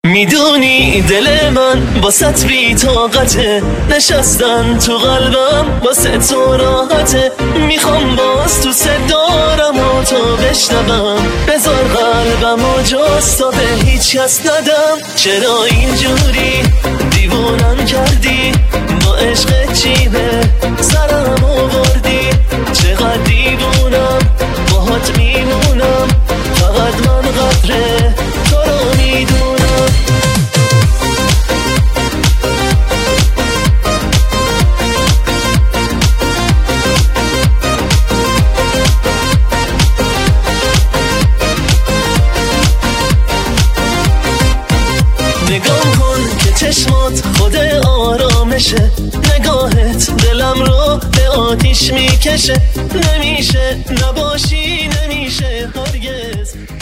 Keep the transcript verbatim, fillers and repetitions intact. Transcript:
میدونی دل من باست بی طاقته، نشستن تو قلبم واسه تو راحته. میخوام باز تو صدارم و تو بشنوم، بذار قلبم و جز تا به هیچ کس ندم. چرا اینجوری دیوونم کردی، با عشق چیه سرم آوردی؟ چقدر دیوونم باهات میمونم، فقط من قدر تو رو میدونم. نگاه کن که چشمات خود آرامشه، نگاهت دلم رو به آتیش میکشه. نمیشه نباشی نمیشه هرگز.